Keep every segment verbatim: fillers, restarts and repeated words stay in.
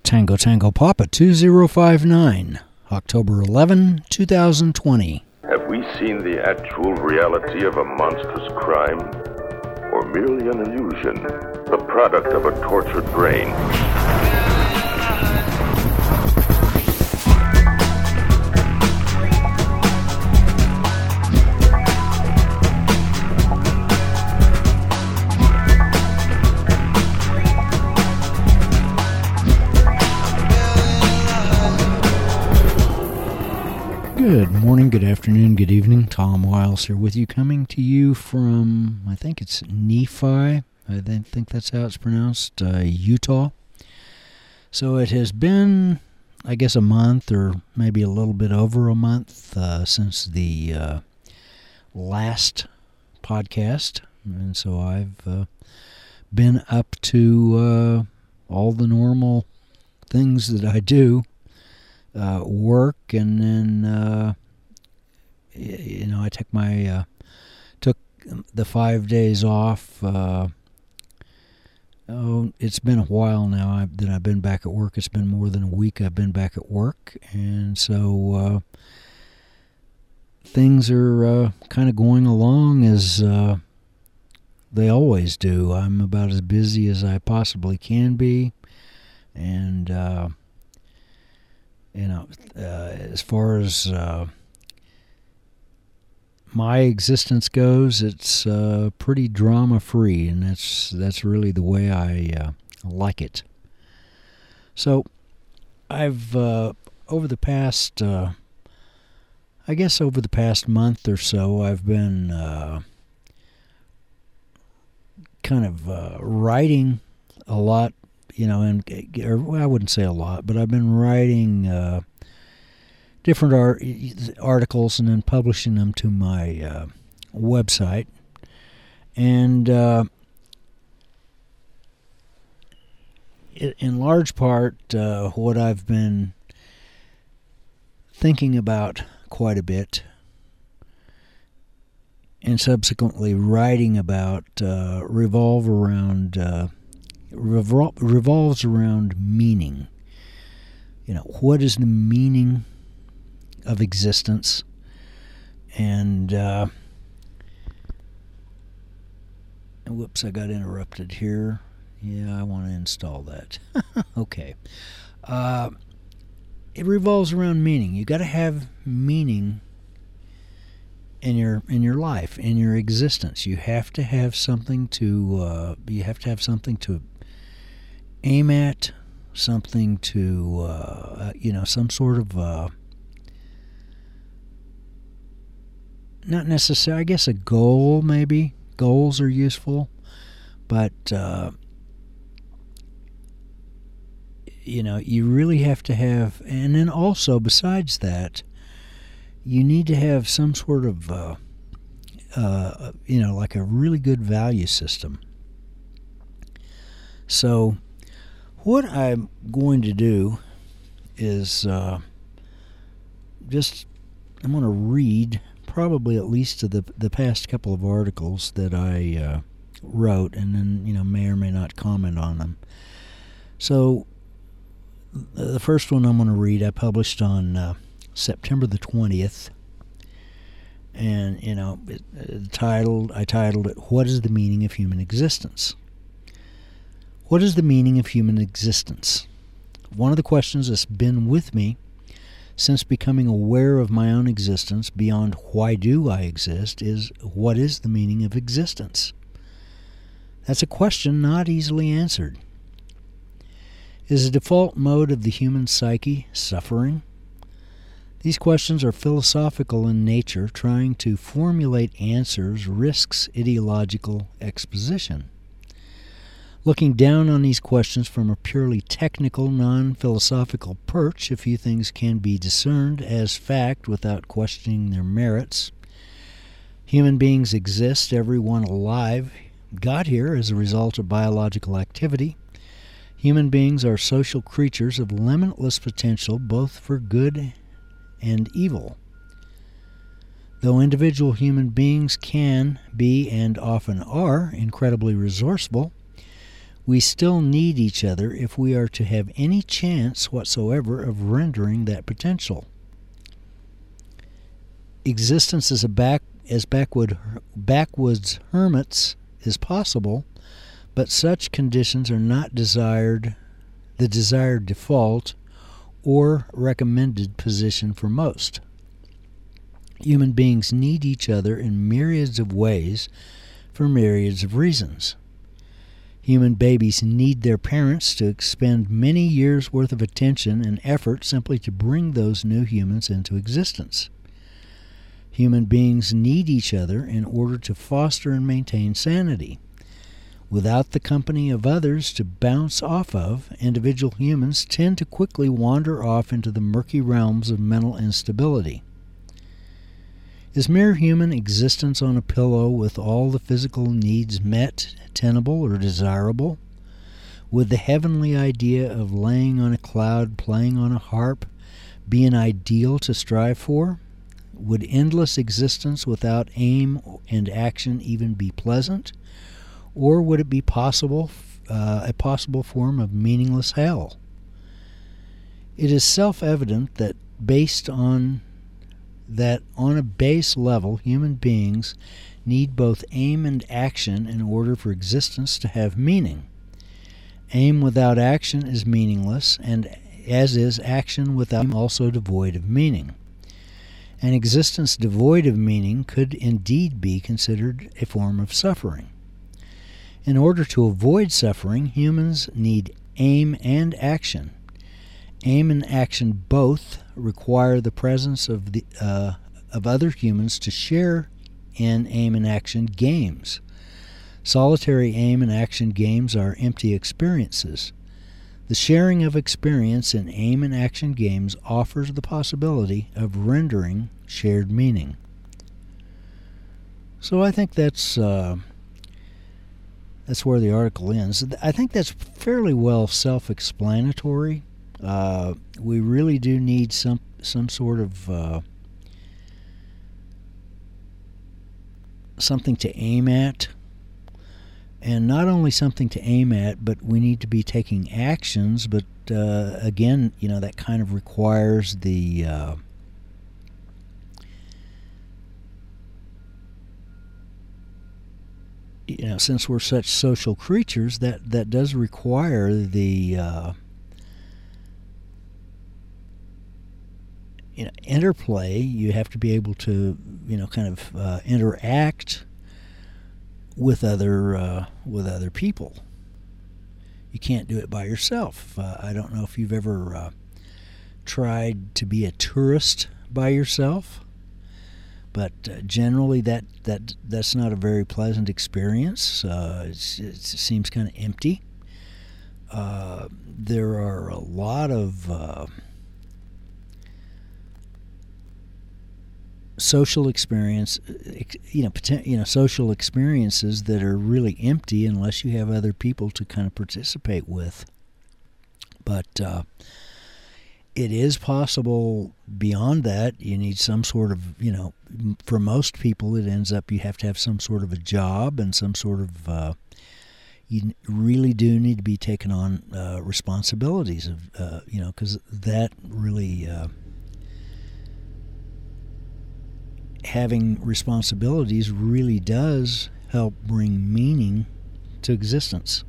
Tango Tango Papa two zero five nine, October eleventh, twenty twenty. Have we seen the actual reality of a monstrous crime? Or merely an illusion, the product of a tortured brain? Good morning, good afternoon, good evening. Tom Wiles here with you, coming to you from, I think it's Nephi. I think that's how it's pronounced, uh, Utah. So it has been, I guess, a month or maybe a little bit over a month uh, since the uh, last podcast. And so I've uh, been up to uh, all the normal things that I do. Uh, work, and then uh, you know I took my uh, took the five days off. Uh, oh, it's been a while now I, that I've been back at work. It's been more than a week I've been back at work, and so uh, things are uh, kind of going along as uh, they always do. I'm about as busy as I possibly can be, and. Uh, You know, uh, as far as uh, my existence goes, it's uh, pretty drama-free, and that's that's really the way I uh, like it. So, I've uh, over the past, uh, I guess over the past month or so, I've been uh, kind of uh, writing a lot. You know, and or, well, I wouldn't say a lot, but I've been writing uh, different art, articles and then publishing them to my uh, website. And uh, in large part, uh, what I've been thinking about quite a bit and subsequently writing about uh, revolve around... Uh, Revol- revolves around meaning. You know, what is the meaning of existence? And, uh, whoops, I got interrupted here. Yeah, I want to install that. Okay. Uh, it revolves around meaning. You got to have meaning in your in your life, in your existence. You have to have something to. Uh, you have to have something to aim at, something to, uh, you know, some sort of, uh, not necessarily, I guess a goal maybe. Goals are useful, but, uh, you know, you really have to have, and then also besides that, you need to have some sort of, uh, uh, you know, like a really good value system. So, what I'm going to do is uh, just, I'm going to read probably at least to the the past couple of articles that I uh, wrote, and then, you know, may or may not comment on them. So, the first one I'm going to read, I published on uh, September the twentieth, and, you know, it, it titled, I titled it, What is the Meaning of Human Existence? What is the meaning of human existence? One of the questions that's been with me since becoming aware of my own existence beyond why do I exist is, what is the meaning of existence? That's a question not easily answered. Is the default mode of the human psyche suffering? These questions are philosophical in nature. Trying to formulate answers risks ideological exposition. Looking down on these questions from a purely technical, non-philosophical perch, a few things can be discerned as fact without questioning their merits. Human beings exist, everyone alive got here as a result of biological activity. Human beings are social creatures of limitless potential, both for good and evil. Though individual human beings can be and often are incredibly resourceful, we still need each other if we are to have any chance whatsoever of rendering that potential. Existence as a back as backward backwoods hermits is possible, but such conditions are not desired the desired default or recommended position for most. Human beings need each other in myriads of ways for myriads of reasons. Human babies need their parents to expend many years' worth of attention and effort simply to bring those new humans into existence. Human beings need each other in order to foster and maintain sanity. Without the company of others to bounce off of, individual humans tend to quickly wander off into the murky realms of mental instability. Is mere human existence on a pillow with all the physical needs met tenable or desirable? Would the heavenly idea of laying on a cloud, playing on a harp, be an ideal to strive for? Would endless existence without aim and action even be pleasant? Or would it be possible, uh, a possible form of meaningless hell? It is self-evident that based on that on a base level, human beings need both aim and action in order for existence to have meaning. Aim without action is meaningless, and as is action without aim also devoid of meaning. An existence devoid of meaning could indeed be considered a form of suffering. In order to avoid suffering, humans need aim and action. Aim and action both require the presence of the uh, of other humans to share in aim and action games. Solitary aim and action games are empty experiences. The sharing of experience in aim and action games offers the possibility of rendering shared meaning. So I think that's uh, that's where the article ends. I think that's fairly well self-explanatory. Uh, we really do need some some sort of uh, something to aim at, and not only something to aim at, but we need to be taking actions. But uh, again, you know, that kind of requires the uh, you know, since we're such social creatures, that that does require the uh, you know, interplay. You have to be able to, you know, kind of uh, interact with other uh, with other people. You can't do it by yourself. Uh, I don't know if you've ever uh, tried to be a tourist by yourself, but uh, generally that that that's not a very pleasant experience. Uh, it's, it seems kind of empty. Uh, there are a lot of uh, social experience, you know, you know, social experiences that are really empty unless you have other people to kind of participate with. But uh, it is possible beyond that. You need some sort of, you know, for most people it ends up you have to have some sort of a job and some sort of, uh, you really do need to be taking on uh, responsibilities of, uh, you know, because that really, uh, having responsibilities really does help bring meaning to existence.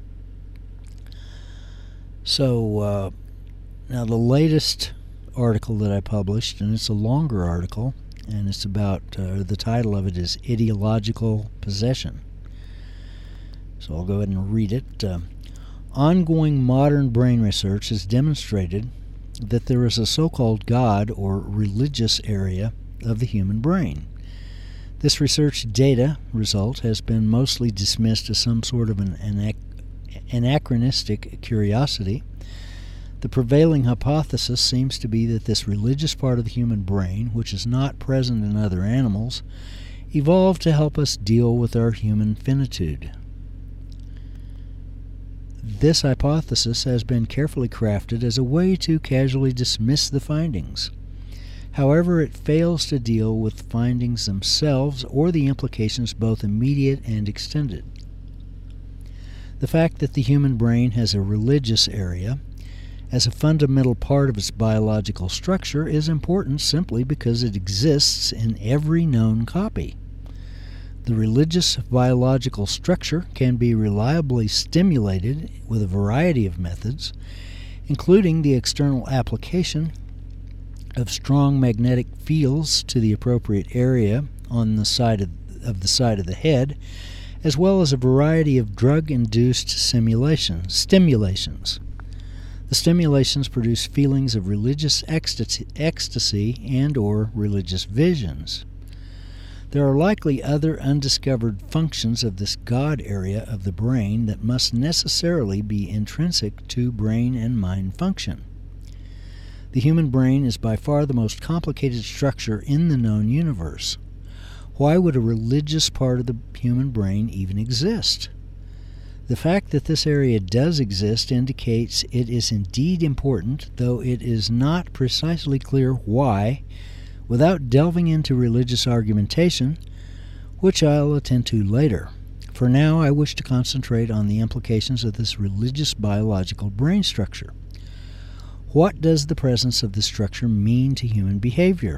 So uh, now the latest article that I published, and it's a longer article, and it's about, uh, the title of it is Ideological Possession. So I'll go ahead and read it. Uh, Ongoing modern brain research has demonstrated that there is a so-called God or religious area of the human brain. This research data result has been mostly dismissed as some sort of an anachronistic curiosity. The prevailing hypothesis seems to be that this religious part of the human brain, which is not present in other animals, evolved to help us deal with our human finitude. This hypothesis has been carefully crafted as a way to casually dismiss the findings. However, it fails to deal with findings themselves or the implications both immediate and extended. The fact that the human brain has a religious area as a fundamental part of its biological structure is important simply because it exists in every known copy. The religious biological structure can be reliably stimulated with a variety of methods, including the external application of strong magnetic fields to the appropriate area on the side of, of the side of the head, as well as a variety of drug-induced simulations, stimulations. The stimulations produce feelings of religious ecstasy, ecstasy and or religious visions. There are likely other undiscovered functions of this God area of the brain that must necessarily be intrinsic to brain and mind function. The human brain is by far the most complicated structure in the known universe. Why would a religious part of the human brain even exist? The fact that this area does exist indicates it is indeed important, though it is not precisely clear why, without delving into religious argumentation, which I'll attend to later. For now, I wish to concentrate on the implications of this religious biological brain structure. What does the presence of this structure mean to human behavior?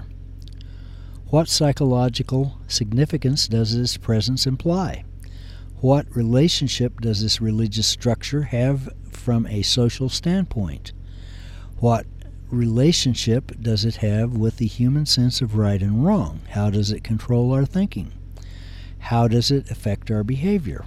What psychological significance does its presence imply? What relationship does this religious structure have from a social standpoint? What relationship does it have with the human sense of right and wrong? How does it control our thinking? How does it affect our behavior?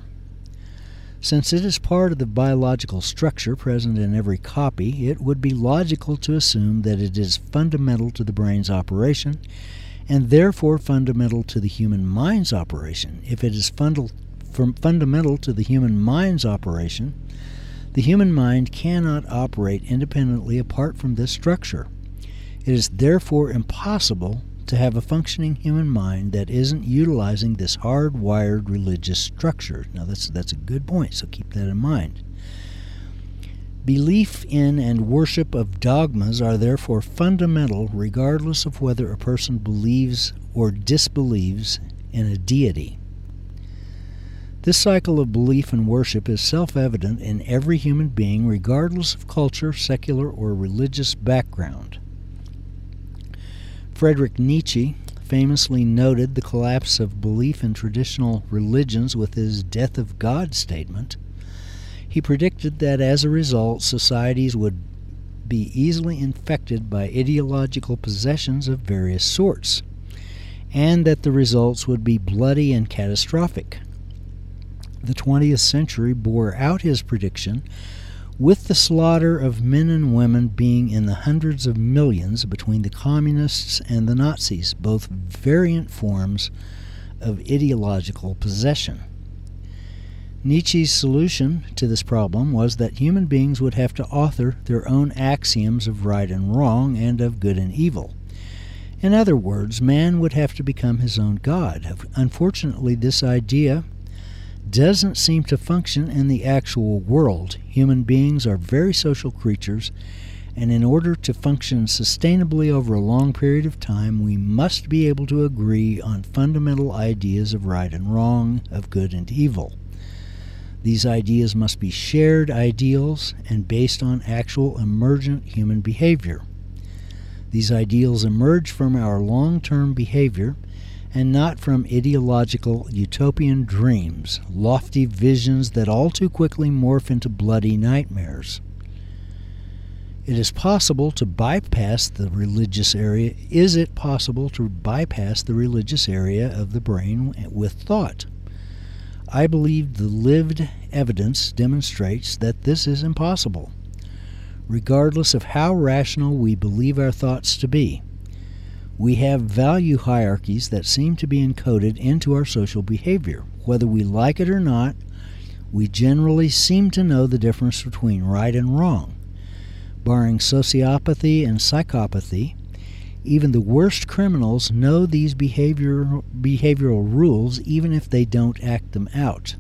Since it is part of the biological structure present in every copy, it would be logical to assume that it is fundamental to the brain's operation and therefore fundamental to the human mind's operation. If it is fundal, from fundamental to the human mind's operation, the human mind cannot operate independently apart from this structure. It is therefore impossible to have a functioning human mind that isn't utilizing this hardwired religious structure. Now that's that's a good point, so keep that in mind. Belief in and worship of dogmas are therefore fundamental regardless of whether a person believes or disbelieves in a deity. This cycle of belief and worship is self-evident in every human being regardless of culture, secular, or religious background. Friedrich Nietzsche famously noted the collapse of belief in traditional religions with his death of God statement. He predicted that as a result, societies would be easily infected by ideological possessions of various sorts, and that the results would be bloody and catastrophic. The twentieth century bore out his prediction, with the slaughter of men and women being in the hundreds of millions between the communists and the Nazis, both variant forms of ideological possession. Nietzsche's solution to this problem was that human beings would have to author their own axioms of right and wrong and of good and evil. In other words, man would have to become his own God. Unfortunately, this idea doesn't seem to function in the actual world. Human beings are very social creatures, and in order to function sustainably over a long period of time, we must be able to agree on fundamental ideas of right and wrong, of good and evil. These ideas must be shared ideals and based on actual emergent human behavior. These ideals emerge from our long-term behavior and not from ideological utopian dreams, lofty visions that all too quickly morph into bloody nightmares. It is possible to bypass the religious area. Is it possible to bypass the religious area of the brain with thought? I believe the lived evidence demonstrates that this is impossible, regardless of how rational we believe our thoughts to be. We have value hierarchies that seem to be encoded into our social behavior. Whether we like it or not, we generally seem to know the difference between right and wrong. Barring sociopathy and psychopathy, even the worst criminals know these behavior, behavioral rules even if they don't act them out.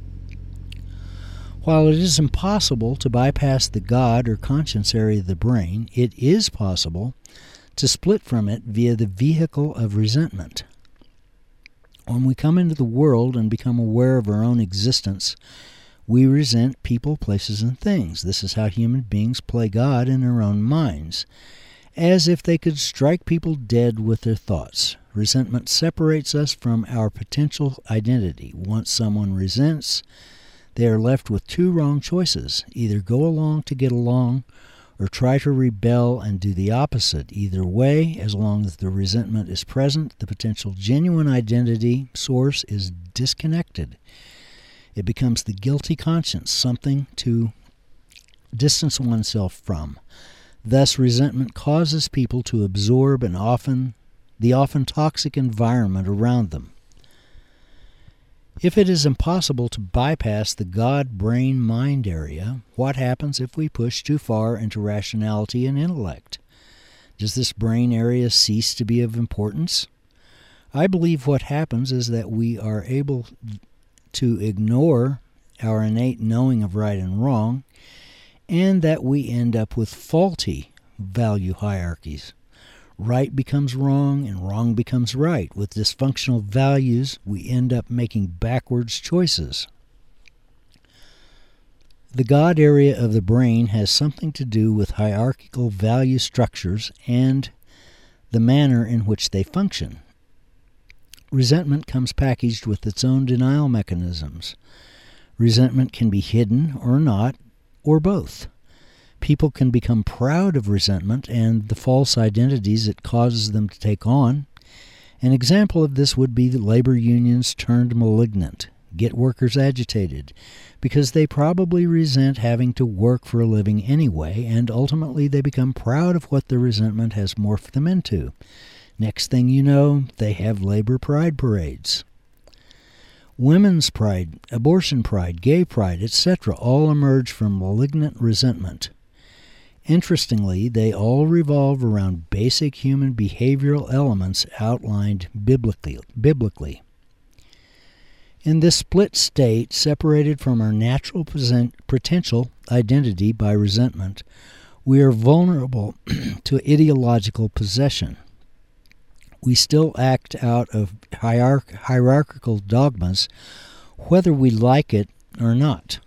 While it is impossible to bypass the God or conscience area of the brain, it is possible to split from it via the vehicle of resentment. When we come into the world and become aware of our own existence, We resent people, places, and things. This is how human beings play God in their own minds, as if they could strike people dead with their thoughts. Resentment separates us from our potential identity. Once someone resents, they are left with two wrong choices. Either go along to get along, or try to rebel and do the opposite. Either way, as long as the resentment is present, the potential genuine identity source is disconnected. It becomes the guilty conscience, something to distance oneself from. Thus, resentment causes people to absorb an often, the often toxic environment around them. If it is impossible to bypass the God-brain-mind area, what happens if we push too far into rationality and intellect? Does this brain area cease to be of importance? I believe what happens is that we are able to ignore our innate knowing of right and wrong, and that we end up with faulty value hierarchies. Right becomes wrong, and wrong becomes right. With dysfunctional values, we end up making backwards choices. The God area of the brain has something to do with hierarchical value structures and the manner in which they function. Resentment comes packaged with its own denial mechanisms. Resentment can be hidden or not, or both. People can become proud of resentment and the false identities it causes them to take on. An example of this would be that labor unions turned malignant, get workers agitated, because they probably resent having to work for a living anyway, and ultimately they become proud of what the resentment has morphed them into. Next thing you know, they have labor pride parades. Women's pride, abortion pride, gay pride, et cetera all emerge from malignant resentment. Interestingly, they all revolve around basic human behavioral elements outlined biblically. biblically. In this split state, separated from our natural potential identity by resentment, we are vulnerable to ideological possession. We still act out of hierarch- hierarchical dogmas, whether we like it or not.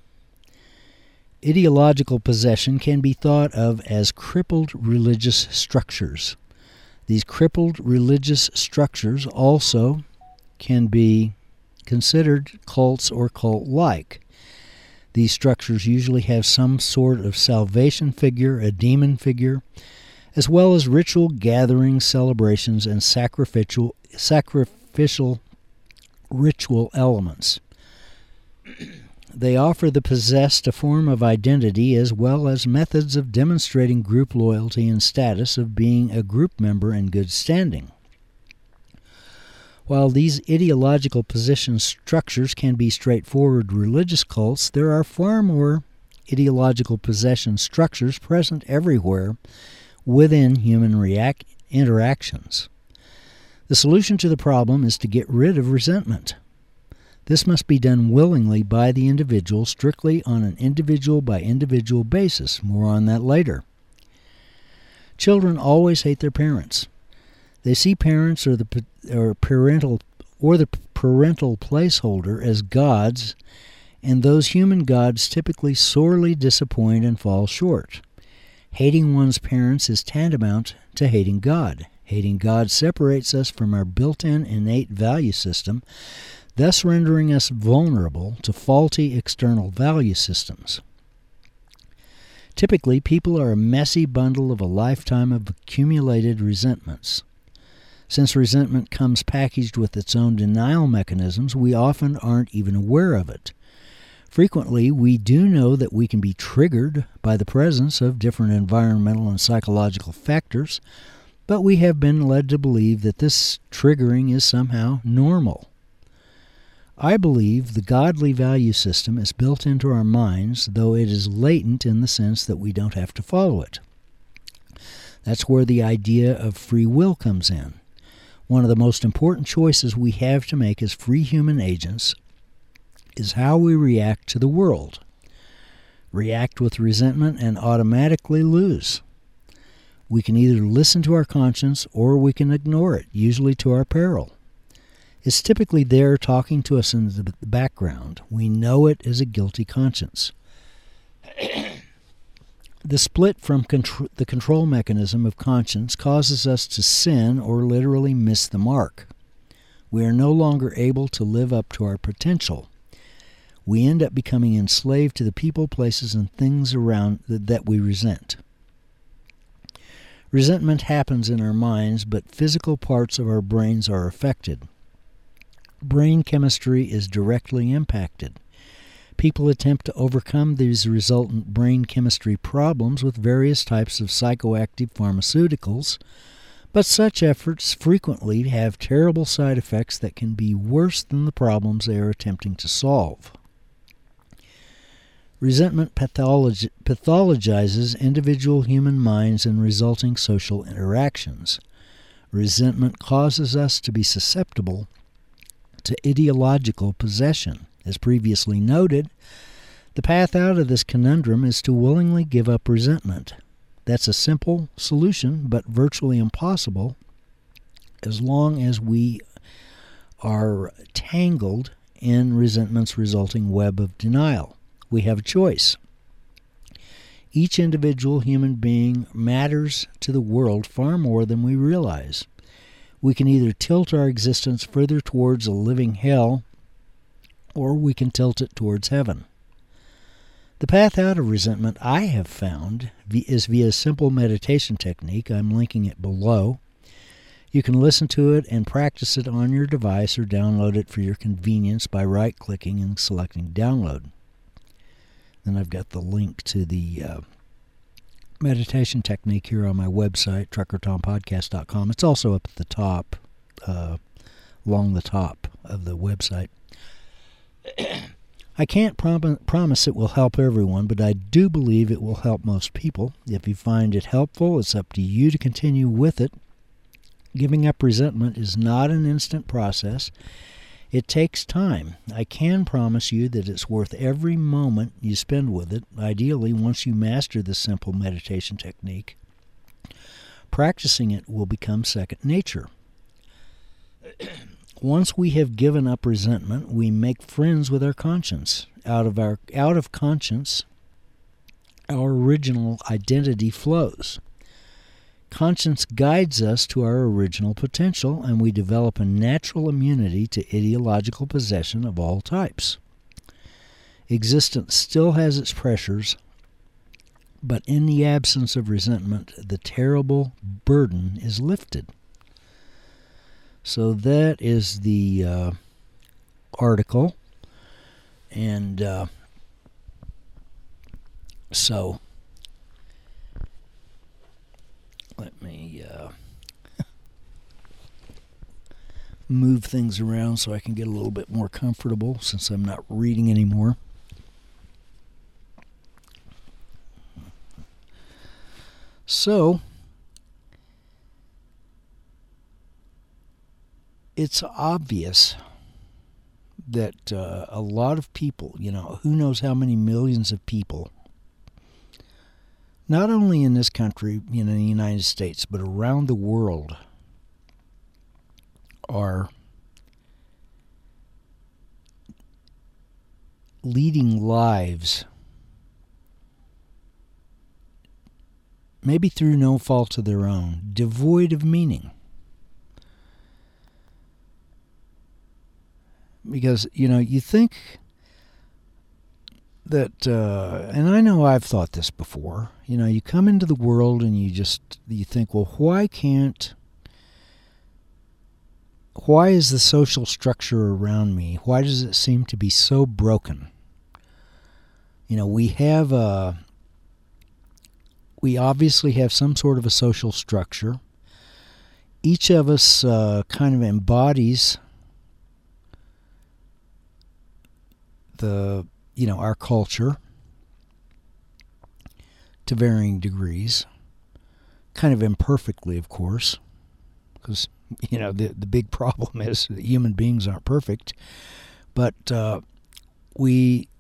Ideological possession can be thought of as crippled religious structures. These crippled religious structures also can be considered cults or cult-like. These structures usually have some sort of salvation figure, a demon figure, as well as ritual gatherings, celebrations, and sacrificial, sacrificial ritual elements. They offer the possessed a form of identity as well as methods of demonstrating group loyalty and status of being a group member in good standing. While these ideological possession structures can be straightforward religious cults, there are far more ideological possession structures present everywhere within human react- interactions. The solution to the problem is to get rid of resentment. This must be done willingly by the individual, strictly on an individual-by-individual basis. More on that later. Children always hate their parents. They see parents or the or parental or the parental placeholder as gods, and those human gods typically sorely disappoint and fall short. Hating one's parents is tantamount to hating God. Hating God separates us from our built-in innate value system, thus rendering us vulnerable to faulty external value systems. Typically, people are a messy bundle of a lifetime of accumulated resentments. Since resentment comes packaged with its own denial mechanisms, we often aren't even aware of it. Frequently, we do know that we can be triggered by the presence of different environmental and psychological factors, but we have been led to believe that this triggering is somehow normal. I believe the godly value system is built into our minds, though it is latent in the sense that we don't have to follow it. That's where the idea of free will comes in. One of the most important choices we have to make as free human agents is how we react to the world. React with resentment and automatically lose. We can either listen to our conscience or we can ignore it, usually to our peril. is typically there talking to us in the background. We know it as a guilty conscience. The split from contr- the control mechanism of conscience causes us to sin or literally miss the mark. We are no longer able to live up to our potential. We end up becoming enslaved to the people, places, and things around that we resent. Resentment happens in our minds, but physical parts of our brains are affected. Brain chemistry is directly impacted. People attempt to overcome these resultant brain chemistry problems with various types of psychoactive pharmaceuticals, but such efforts frequently have terrible side effects that can be worse than the problems they are attempting to solve. Resentment patholog- pathologizes individual human minds and resulting social interactions. Resentment causes us to be susceptible to ideological possession. As previously noted, the path out of this conundrum is to willingly give up resentment. That's a simple solution, but virtually impossible as long as we are tangled in resentment's resulting web of denial. We have a choice. Each individual human being matters to the world far more than we realize. We can either tilt our existence further towards a living hell, or we can tilt it towards heaven. The path out of resentment, I have found, is via a simple meditation technique. I'm linking it below. You can listen to it and practice it on your device or download it for your convenience by right-clicking and selecting download. Then I've got the link to the uh, meditation technique here on my website, trucker tom podcast dot com. It's also up at the top, uh, along the top of the website. I can't prom- promise it will help everyone, but I do believe it will help most people. If you find it helpful, it's up to you to continue with it. Giving up resentment is not an instant process. It takes time. I can promise you that it's worth every moment you spend with it. Ideally, once you master this simple meditation technique, practicing it will become second nature. Once we have given up resentment, we make friends with our conscience. Out of our out of conscience, our original identity flows. Conscience guides us to our original potential, and we develop a natural immunity to ideological possession of all types. Existence still has its pressures, but in the absence of resentment, the terrible burden is lifted. So that is the uh, article, and uh, so let me uh, move things around so I can get a little bit more comfortable since I'm not reading anymore. So it's obvious that uh, a lot of people, you know, who knows how many millions of people, not only in this country, you know, in the United States, but around the world, are leading lives, maybe through no fault of their own, devoid of meaning. Because, you know, you think that, uh, and I know I've thought this before, you know, you come into the world and you just, you think, well, why can't, why is the social structure around me, why does it seem to be so broken? You know, we have a, we obviously have some sort of a social structure. Each of us uh, kind of embodies the, you know, our culture to varying degrees, kind of imperfectly, of course, because, you know, the the big problem is that human beings aren't perfect, but uh, we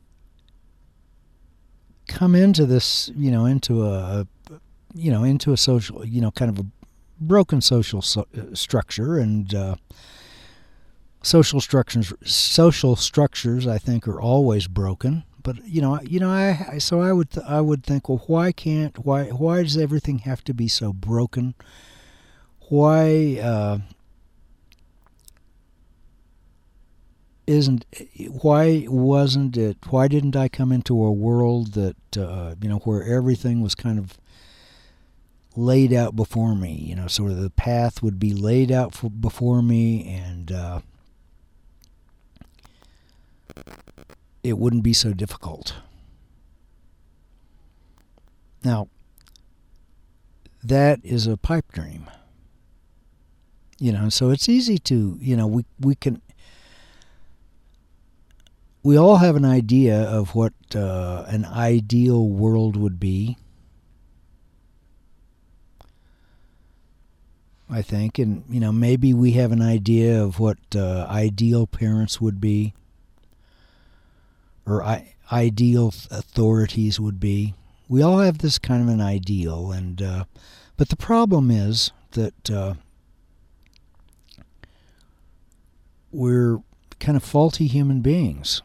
come into this, you know, into a, you know, into a social, you know, kind of a broken social so- structure, and uh, social structures, social structures, I think, are always broken. But you know, you know, I, I so I would th- I would think, well, why can't why why does everything have to be so broken? Why uh, isn't why wasn't it? Why didn't I come into a world that uh, you know where everything was kind of laid out before me? You know, sort of the path would be laid out for, before me, and uh, it wouldn't be so difficult. Now, that is a pipe dream. You know, so it's easy to, you know, we we can, we all have an idea of what uh, an ideal world would be, I think, and, you know, maybe we have an idea of what uh, ideal parents would be, or I, ideal authorities would be. We all have this kind of an ideal, and uh, but the problem is that uh, we're kind of faulty human beings,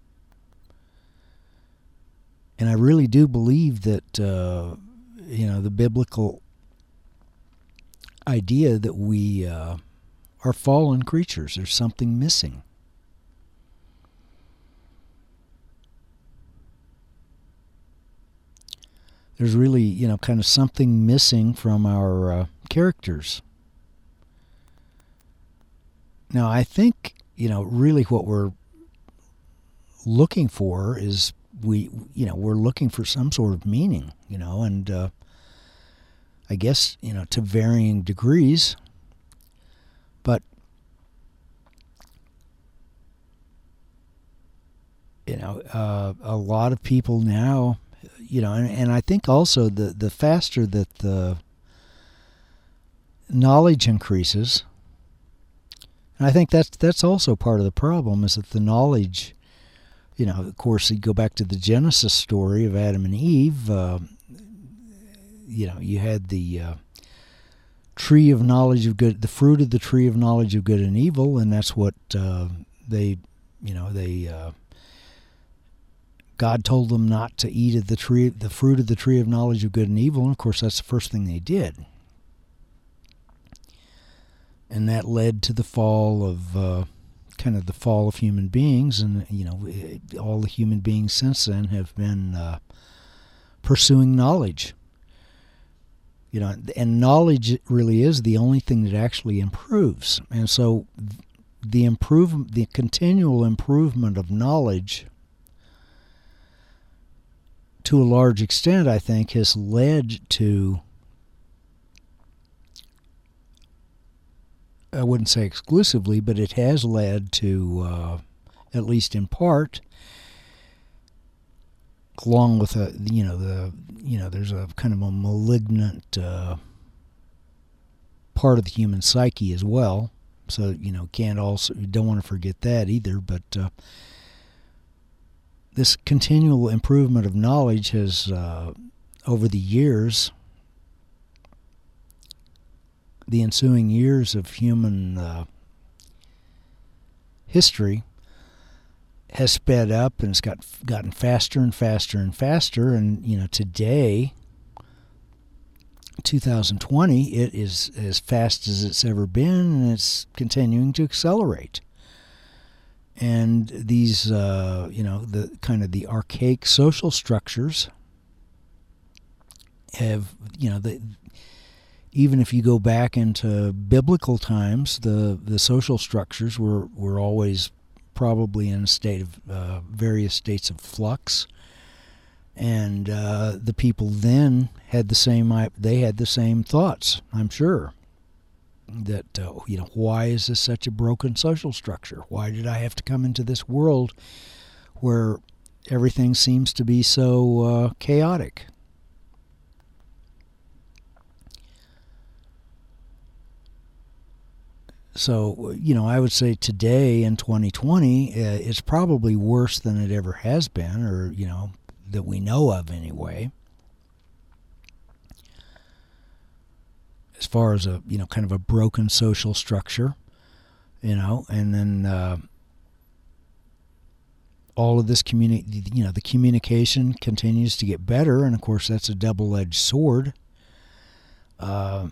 and I really do believe that uh, you know the biblical idea that we uh, are fallen creatures. There's something missing. There's really, you know, kind of something missing from our uh, characters. Now, I think, you know, really what we're looking for is we, you know, we're looking for some sort of meaning, you know, and uh, I guess, you know, to varying degrees, but, you know, uh, a lot of people now, you know, and, and I think also the, the faster that the knowledge increases, and I think that's that's also part of the problem, is that the knowledge, you know, of course, you go back to the Genesis story of Adam and Eve, uh, you know, you had the uh, tree of knowledge of good, the fruit of the tree of knowledge of good and evil, and that's what uh, they, you know, they... Uh, God told them not to eat of the tree, the fruit of the tree of knowledge of good and evil, and of course that's the first thing they did. And that led to the fall of, uh, kind of the fall of human beings, and, you know, all the human beings since then have been uh, pursuing knowledge. You know, and knowledge really is the only thing that actually improves. And so the improve, the continual improvement of knowledge, to a large extent, I think, has led to, I wouldn't say exclusively, but it has led to, uh, at least in part, along with a, you know, the, you know, there's a kind of a malignant uh, part of the human psyche as well. So, you know, can't also, you don't want to forget that either, but uh, this continual improvement of knowledge has, uh, over the years, the ensuing years of human uh, history, has sped up, and it's got gotten faster and faster and faster. And, you know, today, two thousand twenty, it is as fast as it's ever been, and it's continuing to accelerate. And these, uh, you know, the kind of the archaic social structures have, you know, the, even if you go back into biblical times, the, the social structures were, were always probably in a state of uh, various states of flux. And uh, the people then had the same, they had the same thoughts, I'm sure. That, uh, you know, why is this such a broken social structure? Why did I have to come into this world where everything seems to be so uh, chaotic? So, you know, I would say today in twenty twenty, uh, it's probably worse than it ever has been, or, you know, that we know of anyway. As far as a, you know, kind of a broken social structure. You know, and then uh, all of this communi- you know, the communication continues to get better, and of course that's a double-edged sword. Uh,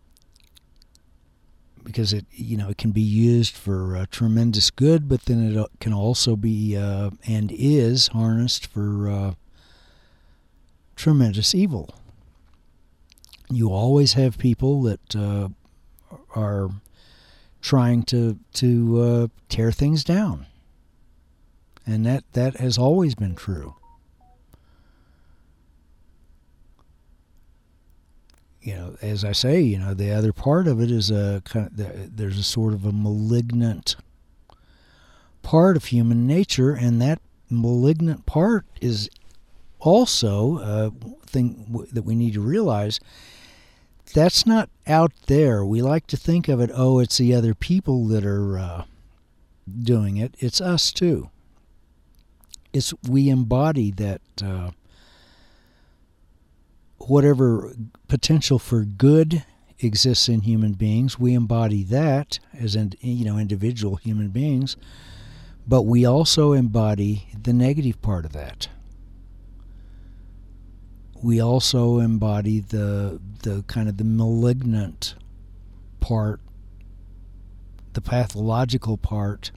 because it, you know, it can be used for uh, tremendous good, but then it can also be uh, and is harnessed for uh, tremendous evil. You always have people that uh, are trying to to uh, tear things down, and that that has always been true. You know, as I say, you know, the other part of it is a kind of, there's a sort of a malignant part of human nature, and that malignant part is also a thing that we need to realize. That's not out there. We like to think of it, oh, it's the other people that are uh, doing it. It's us too. It's we embody that. Uh, Whatever potential for good exists in human beings, we embody that as in, you know, individual human beings, but we also embody the negative part of that. We also embody the the kind of the malignant part, the pathological part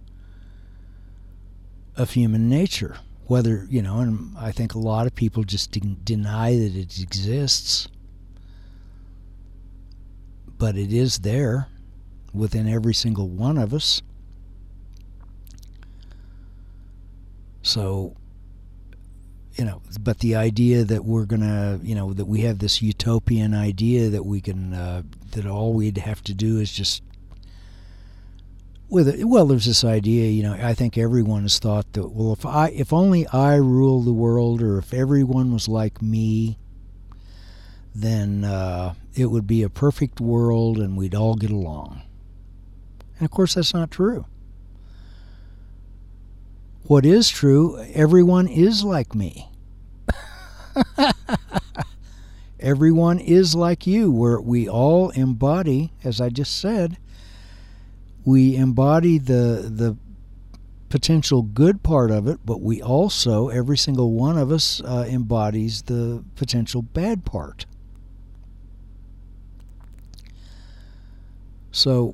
of human nature. Whether, you know, and I think a lot of people just deny that it exists, but it is there within every single one of us. So, you know, but the idea that we're going to, you know, that we have this utopian idea that we can, uh, that all we'd have to do is just With it, well, there's this idea, you know, I think everyone has thought that, well, if I, if only I ruled the world, or if everyone was like me, then uh, it would be a perfect world and we'd all get along. And of course, that's not true. What is true, everyone is like me. Everyone is like you, where we all embody, as I just said, we embody the the potential good part of it, but we also, every single one of us, uh, embodies the potential bad part. So,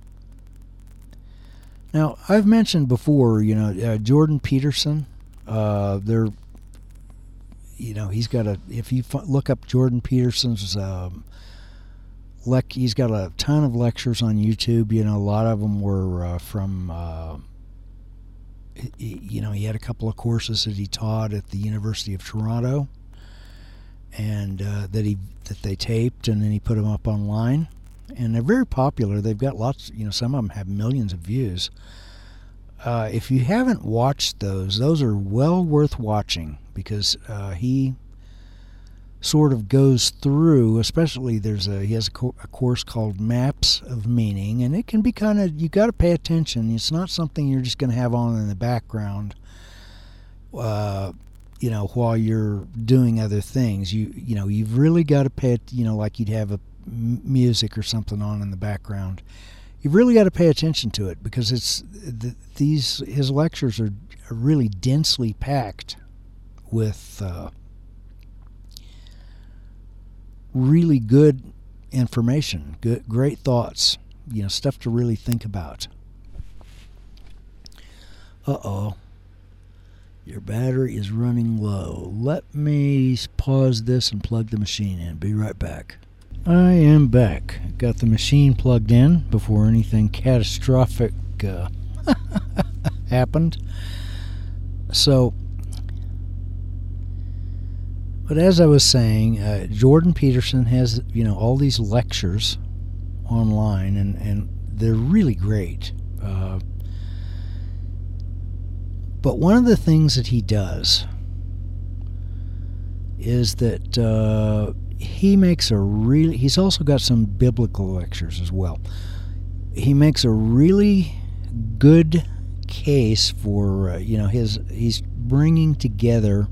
now, I've mentioned before, you know, uh, Jordan Peterson, uh, they're, you know, he's got a, if you f- look up Jordan Peterson's, um, Lec- he's got a ton of lectures on YouTube. You know, a lot of them were uh, from, uh, he, you know, he had a couple of courses that he taught at the University of Toronto, and uh, that he that they taped, and then he put them up online. And they're very popular. They've got lots, you know, some of them have millions of views. Uh, if you haven't watched those, those are well worth watching, because uh, he sort of goes through, especially there's a he has a, co- a course called Maps of Meaning, and it can be kind of, you got to pay attention. It's not something you're just going to have on in the background, uh, you know, while you're doing other things. You you know, you've really got to pay it, you know, like you'd have a m- music or something on in the background. You've really got to pay attention to it, because it's the, these his lectures are, are really densely packed with uh, really good information, good, great thoughts, you know, stuff to really think about. Uh-oh. Your battery is running low. Let me pause this and plug the machine in. Be right back. I am back. Got the machine plugged in before anything catastrophic uh, happened. So, but as I was saying, uh, Jordan Peterson has, you know, all these lectures online, and, and they're really great. Uh, but one of the things that he does is that uh, he makes a really, he's also got some biblical lectures as well. He makes a really good case for, uh, you know, his, he's bringing together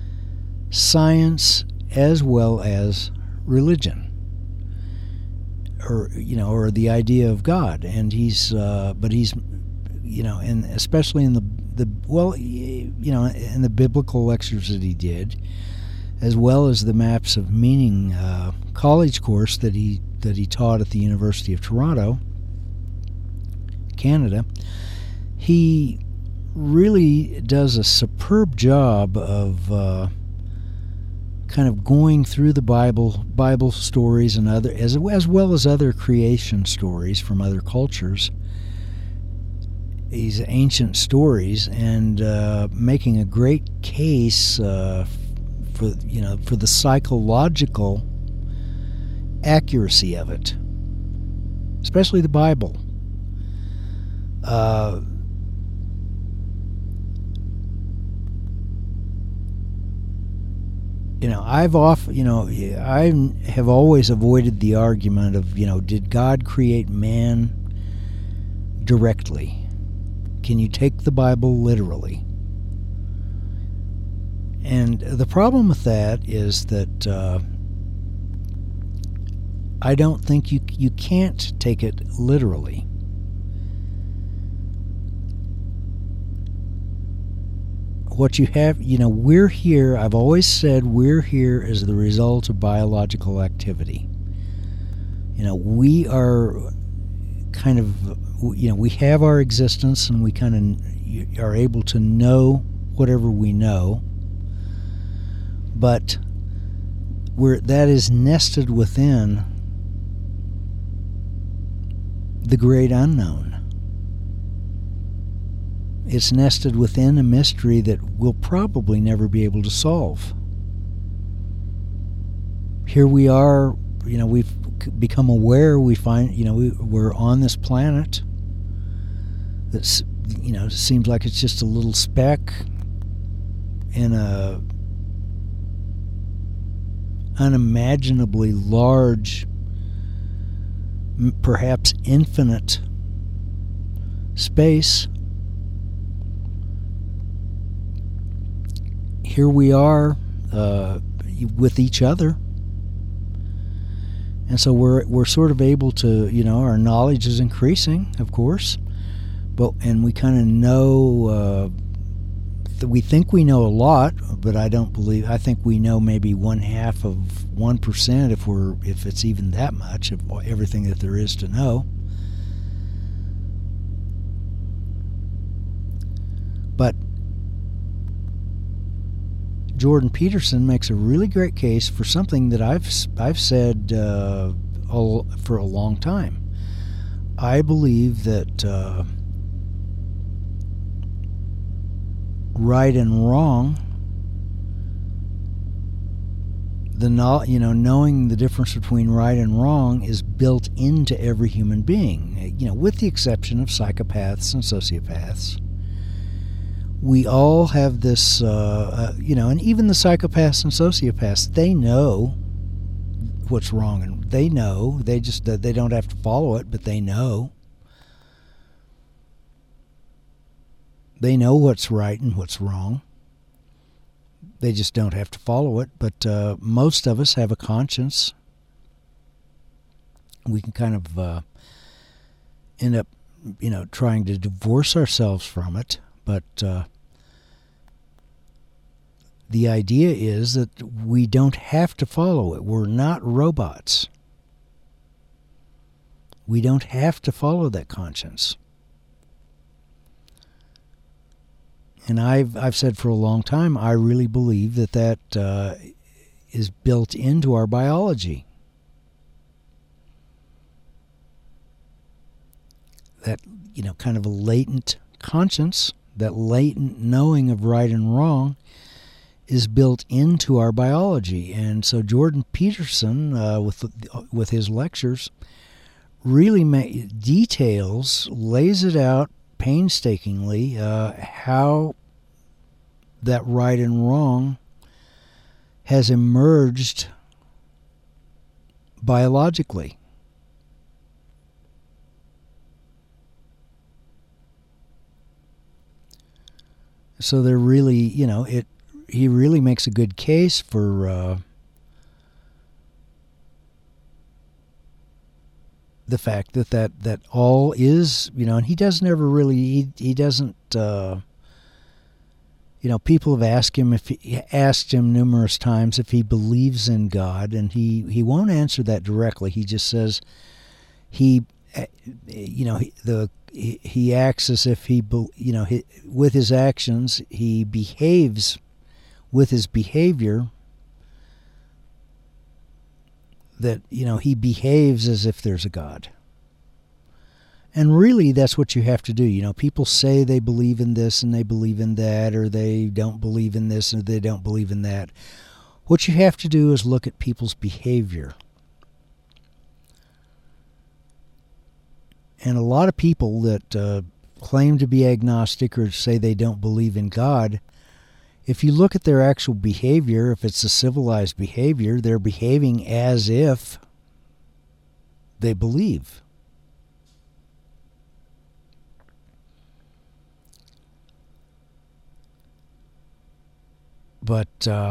science as well as religion. or you know, or the idea of God, and he's, uh, but he's, you know, and especially in the the well, you know, in the biblical lectures that he did, as well as the Maps of Meaning uh, college course that he that he taught at the University of Toronto, Canada, he really does a superb job of uh, kind of going through the Bible Bible stories and other as as well as other creation stories from other cultures, these ancient stories, and uh, making a great case uh, for you know for the psychological accuracy of it, especially the Bible. Uh, you know, I've off, you know, I have always avoided the argument of, you know, did God create man directly? Can you take the Bible literally? And the problem with that is that uh, I don't think you you can't take it literally. What you have, you know, we're here, I've always said we're here as the result of biological activity. You know, we are kind of, you know, we have our existence and we kind of are able to know whatever we know, but we're, that is nested within the great unknown. It's nested within a mystery that we'll probably never be able to solve. Here we are, you know, we've become aware, we find, you know, we, we're on this planet that's, you know, seems like it's just a little speck in a unimaginably large, perhaps infinite space. Here we are uh, with each other, and so we're we're sort of able to, you know, our knowledge is increasing, of course, but and we kind of know. Uh, th- we think we know a lot, but I don't believe. I think we know maybe one half of one percent, if we're if it's even that much of everything that there is to know. But Jordan Peterson makes a really great case for something that I've I've said uh, all, for a long time. I believe that uh, right and wrong, the no, you know knowing the difference between right and wrong is built into every human being. You know, with the exception of psychopaths and sociopaths. We all have this, uh, uh, you know, and even the psychopaths and sociopaths, they know what's wrong, and they know, they just, they don't have to follow it, but they know. They know what's right and what's wrong. They just don't have to follow it, but uh, most of us have a conscience. We can kind of uh, end up, you know, trying to divorce ourselves from it. But uh, the idea is that we don't have to follow it. We're not robots. We don't have to follow that conscience. And I've I've said for a long time, I really believe that that uh, is built into our biology. That, you know, kind of a latent conscience. That latent knowing of right and wrong is built into our biology. And so Jordan Peterson, uh, with with his lectures, really ma- details, lays it out painstakingly, uh, how that right and wrong has emerged biologically. So they're really, you know, it. He really makes a good case for uh, the fact that, that that all is, you know, and he doesn't ever really, he, he doesn't, uh, you know, people have asked him if he, asked him numerous times if he believes in God, and he, he won't answer that directly. He just says he, you know, he, the he, he acts as if he, you know, he, with his actions, he behaves with his behavior that, you know, he behaves as if there's a God. And really, that's what you have to do. You know, people say they believe in this and they believe in that, or they don't believe in this or they don't believe in that. What you have to do is look at people's behavior. And a lot of people that uh, claim to be agnostic or say they don't believe in God, if you look at their actual behavior, if it's a civilized behavior, they're behaving as if they believe. But uh,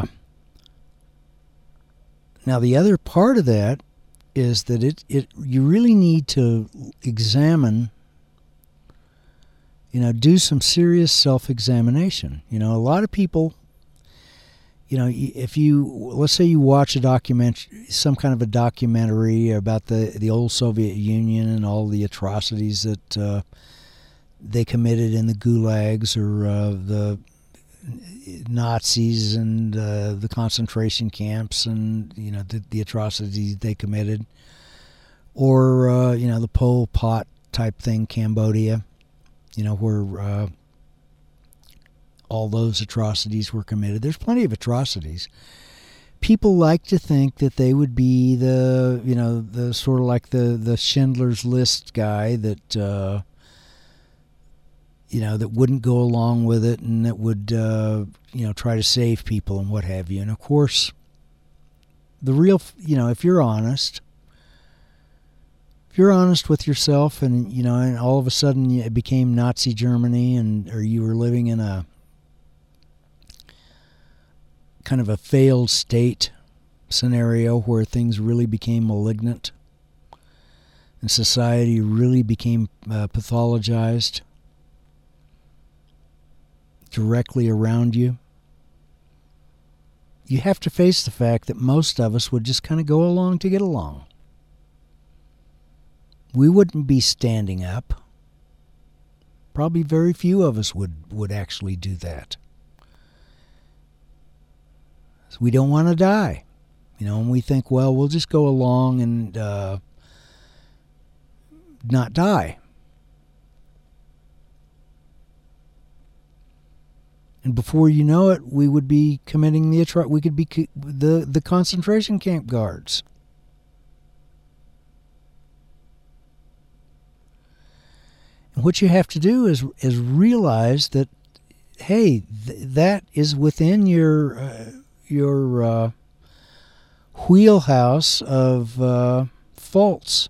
now the other part of that is that it, it you really need to examine, you know, do some serious self-examination. You know, a lot of people, you know, if you, let's say you watch a document, some kind of a documentary about the, the old Soviet Union and all the atrocities that uh, they committed in the gulags, or uh, the Nazis and uh, the concentration camps, and, you know, the, the atrocities they committed, or uh, you know, the Pol Pot type thing, Cambodia, you know, where uh, all those atrocities were committed. There's plenty of atrocities. People like to think that they would be the, you know, the sort of like the the Schindler's List guy that uh, you know, that wouldn't go along with it, and that would, uh, you know, try to save people and what have you. And of course, the real, you know, if you're honest, if you're honest with yourself, and, you know, and all of a sudden it became Nazi Germany, and or you were living in a kind of a failed state scenario where things really became malignant and society really became uh, pathologized directly around you, you have to face the fact that most of us would just kind of go along to get along. We wouldn't be standing up. Probably very few of us would, would actually do that. So we don't want to die. You know, and we think, well, we'll just go along and uh, not die. And before you know it, we would be committing the atro- we could be co- the the concentration camp guards. And what you have to do is is realize that, hey, th- that is within your uh, your uh, wheelhouse of uh, faults.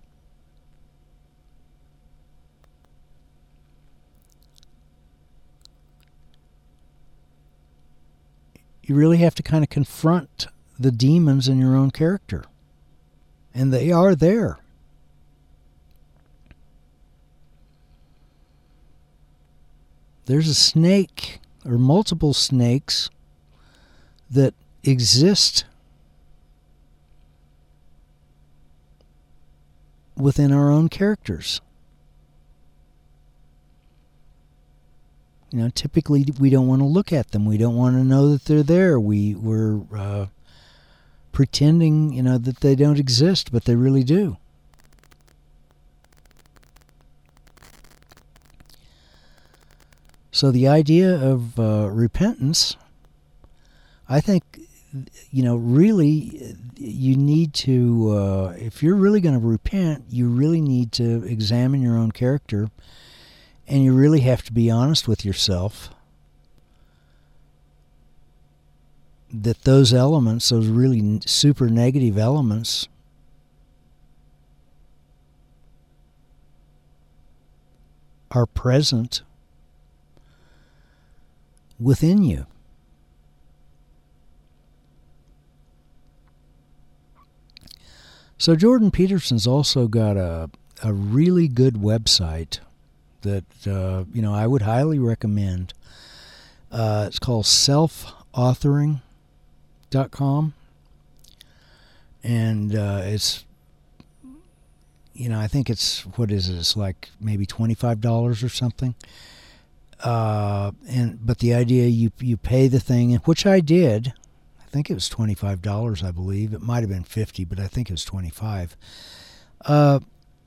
You really have to kind of confront the demons in your own character. And they are there. There's a snake, or multiple snakes, that exist within our own characters. You know, typically we don't want to look at them. We don't want to know that they're there. We, we're uh, pretending, you know, that they don't exist, but they really do. So the idea of uh, repentance, I think, you know, really you need to, uh, if you're really going to repent, you really need to examine your own character. And you really have to be honest with yourself that those elements, those really super negative elements, are present within you. So Jordan Peterson's also got a a really good website that uh, you know I would highly recommend. Uh, it's called self authoring dot com, and uh, it's you know I think it's what is it? It's like maybe twenty-five dollars or something. Uh, and but the idea you you pay the thing, which I did. I think it was twenty-five dollars. I believe it might have been fifty, but I think it was twenty-five. Uh,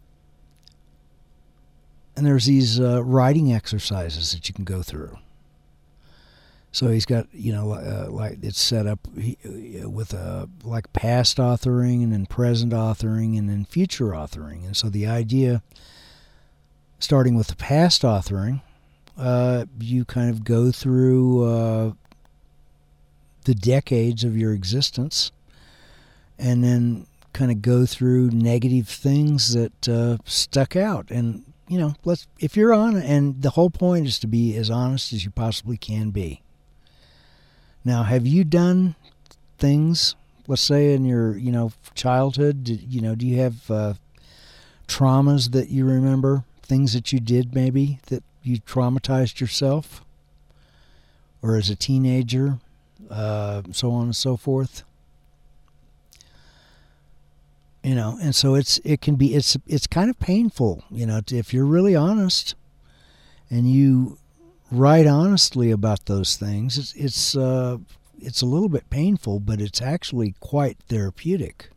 and there's these uh, writing exercises that you can go through. So he's got, you know, uh, like it's set up with uh, like past authoring and then present authoring and then future authoring. And so the idea, starting with the past authoring, uh, you kind of go through uh, the decades of your existence and then kind of go through negative things that uh, stuck out. And, you know, let's if you're on, and the whole point is to be as honest as you possibly can be. Now, have you done things, let's say in your, you know, childhood, did, you know, do you have uh, traumas that you remember, things that you did maybe that you traumatized yourself, or as a teenager, uh, so on and so forth? You know, and so it's it can be it's it's kind of painful, you know, to, if you're really honest and you write honestly about those things. It's it's uh, it's a little bit painful, but it's actually quite therapeutic.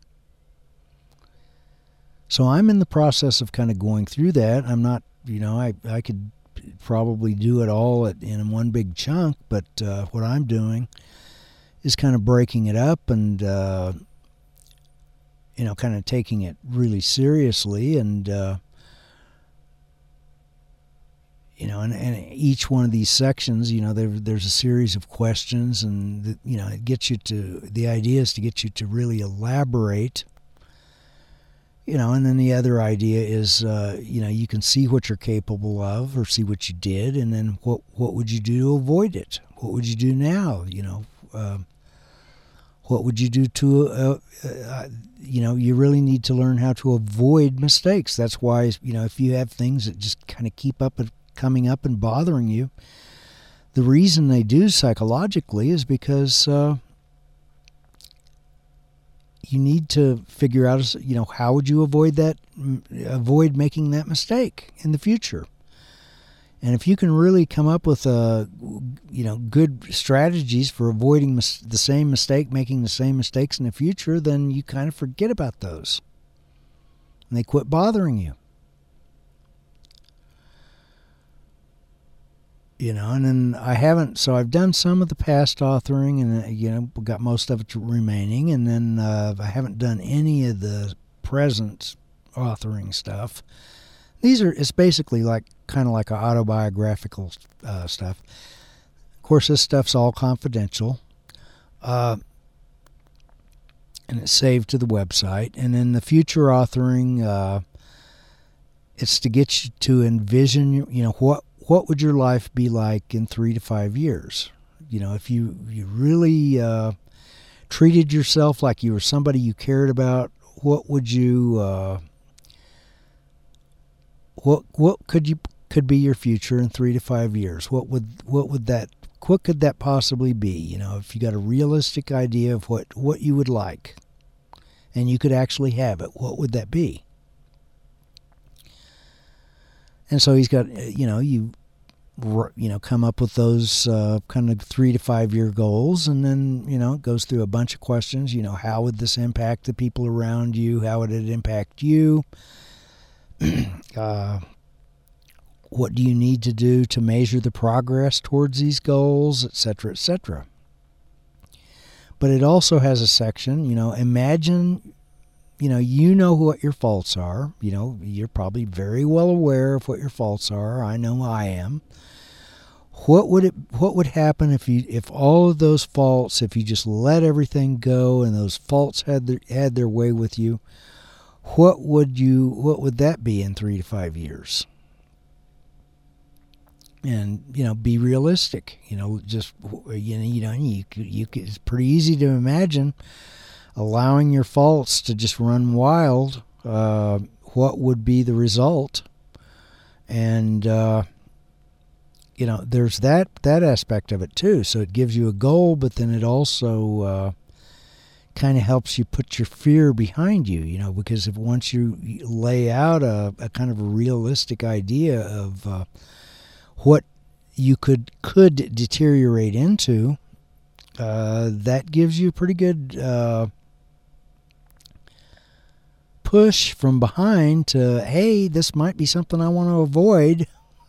So I'm in the process of kind of going through that. I'm not, you know, I I could probably do it all at, in one big chunk, but uh, what I'm doing is kind of breaking it up and. Uh, you know, kind of taking it really seriously, and, uh, you know, and, and each one of these sections, you know, there, there's a series of questions, and, the, you know, it gets you to, the idea is to get you to really elaborate, you know, and then the other idea is, uh, you know, you can see what you're capable of or see what you did, and then what, what would you do to avoid it? What would you do now, you know, uh, what would you do to, uh, uh, you know, you really need to learn how to avoid mistakes. That's why, you know, if you have things that just kind of keep up and coming up and bothering you, the reason they do psychologically is because uh, you need to figure out, you know, how would you avoid that, avoid making that mistake in the future. And if you can really come up with, uh, you know, good strategies for avoiding mis- the same mistake, making the same mistakes in the future, then you kind of forget about those. And they quit bothering you. You know, and then I haven't, so I've done some of the past authoring and, uh, you know, got most of it remaining. And then uh, I haven't done any of the present authoring stuff. These are, it's basically like, kind of like a autobiographical uh, stuff. Of course, this stuff's all confidential. Uh, and it's saved to the website. And then the future authoring, uh, it's to get you to envision, you know, what what would your life be like in three to five years? You know, if you, you really uh, treated yourself like you were somebody you cared about, what would you... Uh, What what could you could be your future in three to five years? What would what would that what could that possibly be? You know, if you got a realistic idea of what, what you would like, and you could actually have it, what would that be? And so he's got, you know, you you know come up with those uh, kind of three to five year goals, and then you know it goes through a bunch of questions. You know, how would this impact the people around you? How would it impact you? Uh, what do you need to do to measure the progress towards these goals, et cetera, et cetera. But it also has a section, you know, imagine, you know, you know what your faults are. You know, you're probably very well aware of what your faults are. I know I am. What would it, what would happen if you, if all of those faults, if you just let everything go and those faults had their, had their way with you? What would you? What would that be in three to five years? And you know, be realistic. You know, just you know, you know, you you it's pretty easy to imagine allowing your faults to just run wild. Uh, what would be the result. And, uh, you know, there's that, that aspect of it too. So it gives you a goal, but then it also uh, kind of helps you put your fear behind you, you know, because if once you lay out a, a kind of a realistic idea of uh, what you could could deteriorate into, uh, that gives you a pretty good uh, push from behind to, hey, this might be something I want to avoid.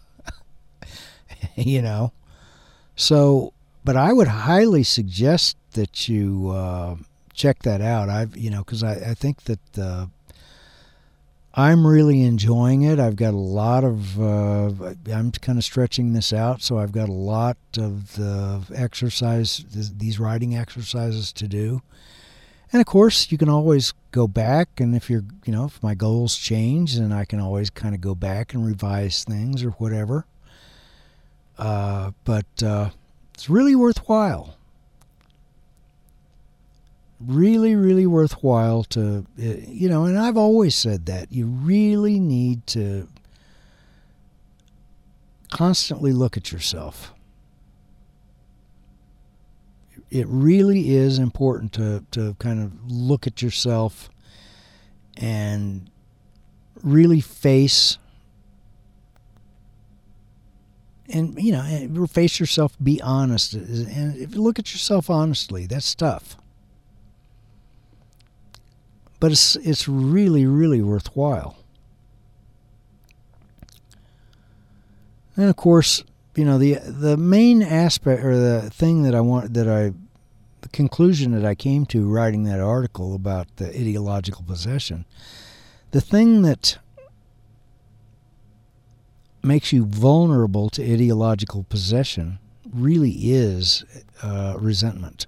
You know, so, but I would highly suggest that you uh, check that out. I've, you know, because I, I think that uh, I'm really enjoying it. I've got a lot of, uh, I'm kind of stretching this out, so I've got a lot of the exercise, these writing exercises to do. And of course, you can always go back, and if you're, you know, if my goals change, then I can always kind of go back and revise things or whatever. Uh, but uh, it's really worthwhile. Really, really worthwhile to, you know, and I've always said that. You really need to constantly look at yourself. It really is important to, to kind of look at yourself and really face And, you know, face yourself, be honest. And if you look at yourself honestly, that's tough. But it's it's really, really worthwhile. And, of course, you know, the the main aspect, or the thing that I want, that I, the conclusion that I came to writing that article about the ideological possession, the thing that makes you vulnerable to ideological possession really is uh, resentment.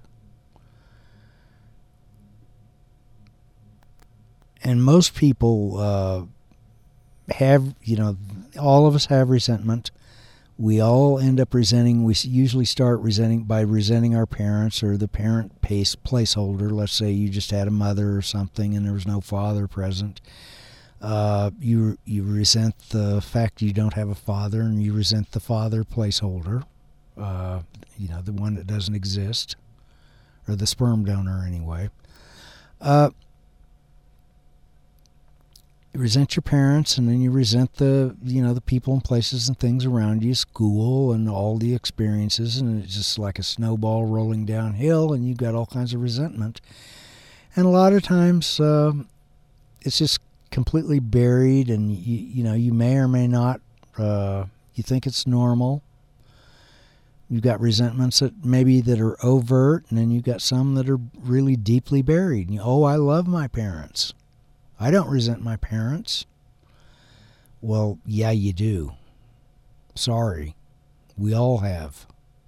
And most people uh, have, you know, all of us have resentment. We all end up resenting. We usually start resenting by resenting our parents or the parent pace placeholder. Let's say you just had a mother or something and there was no father present. Uh, you you resent the fact you don't have a father, and you resent the father placeholder, uh, you know, the one that doesn't exist, or the sperm donor anyway. Uh, you resent your parents, and then you resent the, you know, the people and places and things around you, school and all the experiences, and it's just like a snowball rolling downhill, and you've got all kinds of resentment. And a lot of times, uh, it's just completely buried, and you, you know, you may or may not, uh, you think it's normal. You've got resentments that maybe that are overt, and then you've got some that are really deeply buried. You, oh, I love my parents. I don't resent my parents. Well, yeah, you do. Sorry. We all have.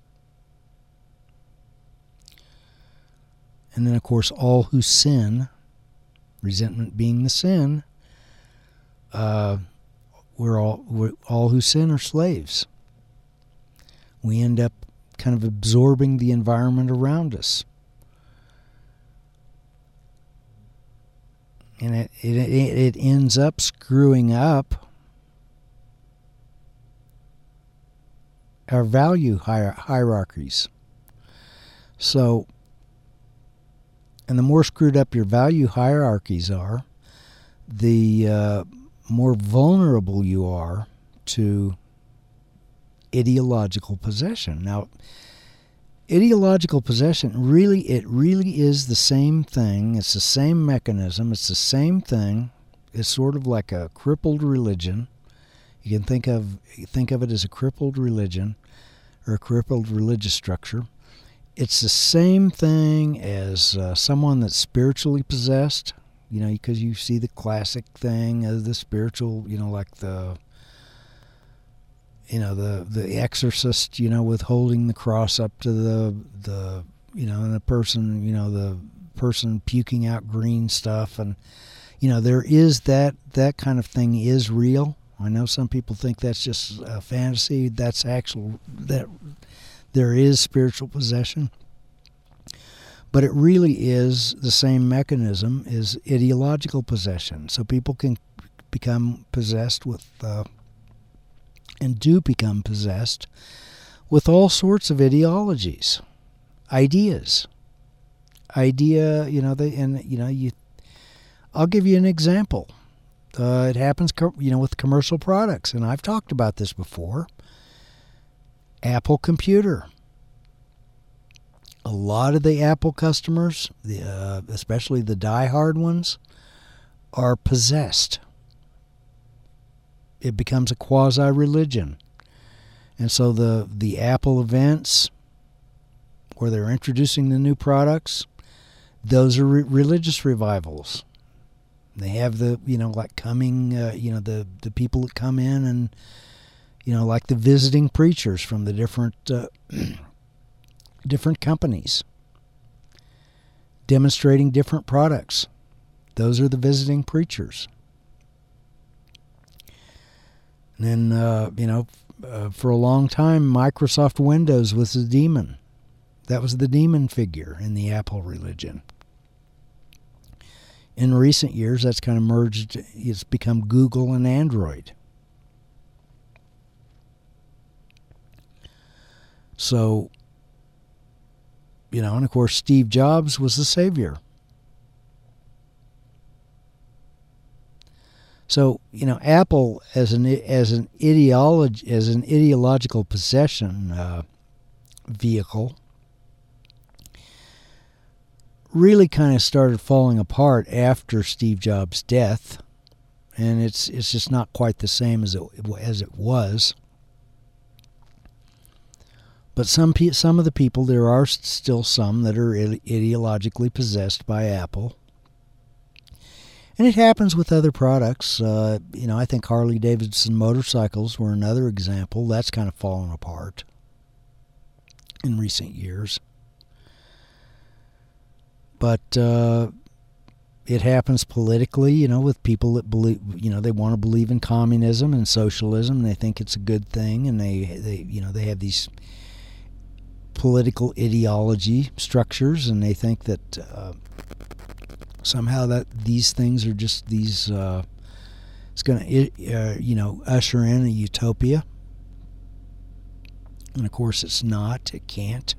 And then, of course, all who sin, resentment being the sin, Uh, we're all we're, all who sin are slaves. We end up kind of absorbing the environment around us, and it it it ends up screwing up our value hier- hierarchies. So, and the more screwed up your value hierarchies are, the uh, more vulnerable you are to ideological possession. Now, ideological possession, really, it really is the same thing. It's the same mechanism. It's the same thing. It's sort of like a crippled religion. You can think of think of it as a crippled religion or a crippled religious structure. It's the same thing as uh, someone that's spiritually possessed. You know, because you see the classic thing of the spiritual, you know, like the, you know, the the exorcist, you know, with holding the cross up to the, the you know, and the person, you know, the person puking out green stuff. And, you know, there is that, that kind of thing is real. I know some people think that's just a fantasy. That's actual, that there is spiritual possession. But it really is the same mechanism as ideological possession. So people can become possessed with, uh, and do become possessed with all sorts of ideologies, ideas. Idea, you know, they, and, you know, you, I'll give you an example. Uh, it happens, you know, with commercial products, and I've talked about this before. Apple Computer. A lot of the Apple customers, the, uh, especially the die-hard ones, are possessed. It becomes a quasi-religion. And so the, the Apple events where they're introducing the new products, those are re- religious revivals. They have the, you know, like coming, uh, you know, the, the people that come in and, you know, like the visiting preachers from the different uh, different companies demonstrating different products. Those are the visiting preachers. And then, uh, you know, uh, for a long time, Microsoft Windows was the demon. That was the demon figure in the Apple religion. In recent years, that's kind of merged. It's become Google and Android. So, you know, and of course, Steve Jobs was the savior. So, you know, Apple as an as an ideology as an ideological possession uh, vehicle really kind of started falling apart after Steve Jobs' death, and it's it's just not quite the same as it as it was. But some pe- some of the people, there are still some that are ide- ideologically possessed by Apple. And it happens with other products. Uh, you know, I think Harley-Davidson motorcycles were another example. That's kind of fallen apart in recent years. But uh, it happens politically, you know, with people that believe, you know, they want to believe in communism and socialism. And they think it's a good thing, and they, they, you know, they have these political ideology structures, and they think that uh, somehow that these things are just these. Uh, it's going to, uh, you know, usher in a utopia, and of course, it's not. It can't.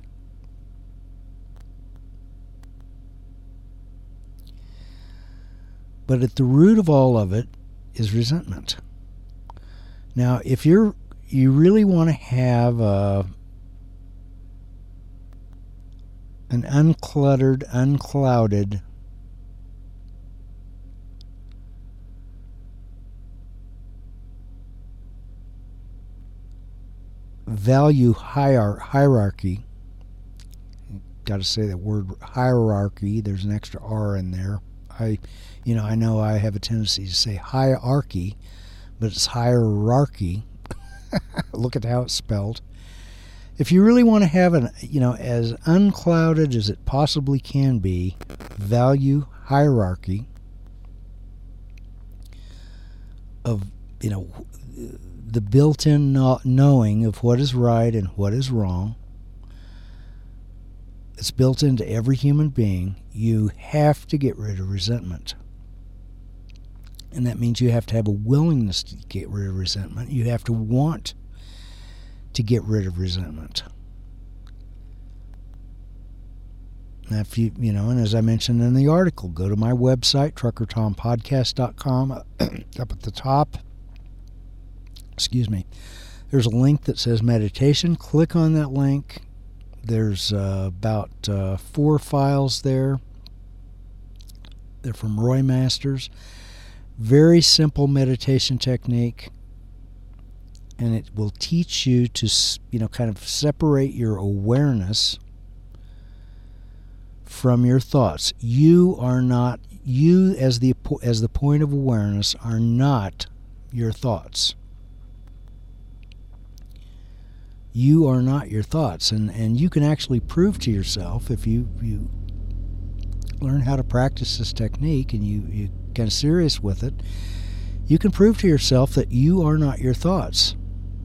But at the root of all of it is resentment. Now, if you're you really want to have a an uncluttered, unclouded value hier- hierarchy. Got to say that word hierarchy. There's an extra R in there. I, you know, I know I have a tendency to say hierarchy, but it's hierarchy. Look at how it's spelled. If you really want to have an, you know, as unclouded as it possibly can be, value hierarchy of, you know, the built-in knowing of what is right and what is wrong, it's built into every human being. You have to get rid of resentment. And that means you have to have a willingness to get rid of resentment. You have to want to get rid of resentment. Now, if you, you know, and as I mentioned in the article, go to my website, trucker tom podcast dot com. Up at the top, excuse me, there's a link that says meditation. Click on that link. There's uh, about uh, four files there. They're from Roy Masters. Very simple meditation technique, and it will teach you to, you know, kind of separate your awareness from your thoughts. You are not, you as the as the point of awareness are not your thoughts. You are not your thoughts, and, and you can actually prove to yourself, if you, you learn how to practice this technique and you, you get serious with it, you can prove to yourself that you are not your thoughts.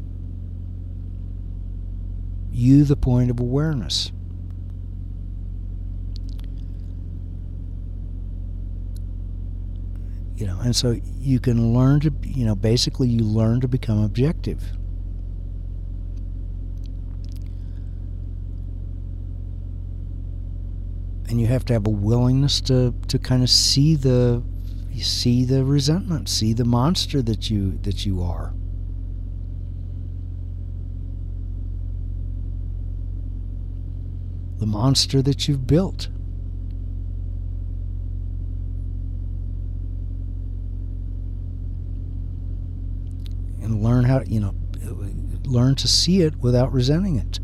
You, the point of awareness. You know, and so you can learn to, you know, basically you learn to become objective. And you have to have a willingness to, to kind of see the see the resentment, see the monster that you that you are. The monster that you've built. And learn how, you know, learn to see it without resenting it.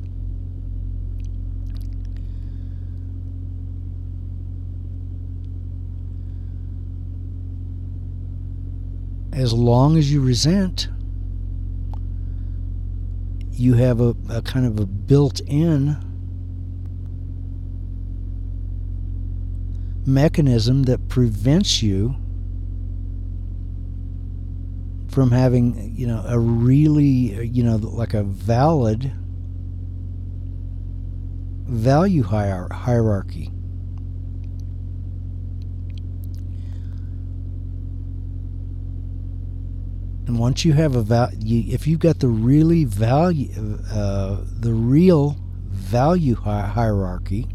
As long as you resent, you have a, a kind of a built-in mechanism that prevents you from having, you know, a really, you know, like a valid value hier- hierarchy. And once you have a val, you, if you've got the really value, uh, the real value hi- hierarchy,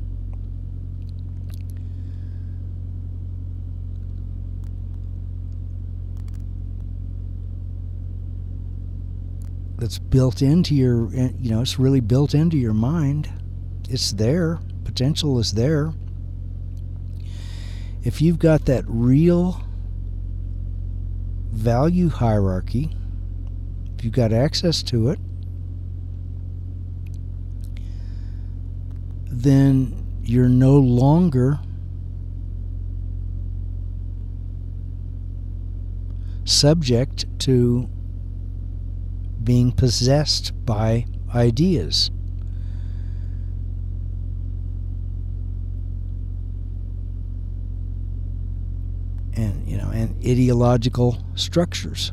that's built into your, you know, it's really built into your mind. It's there. Potential is there. If you've got that real value hierarchy, if you've got access to it, then you're no longer subject to being possessed by ideas. And, you know, and ideological structures.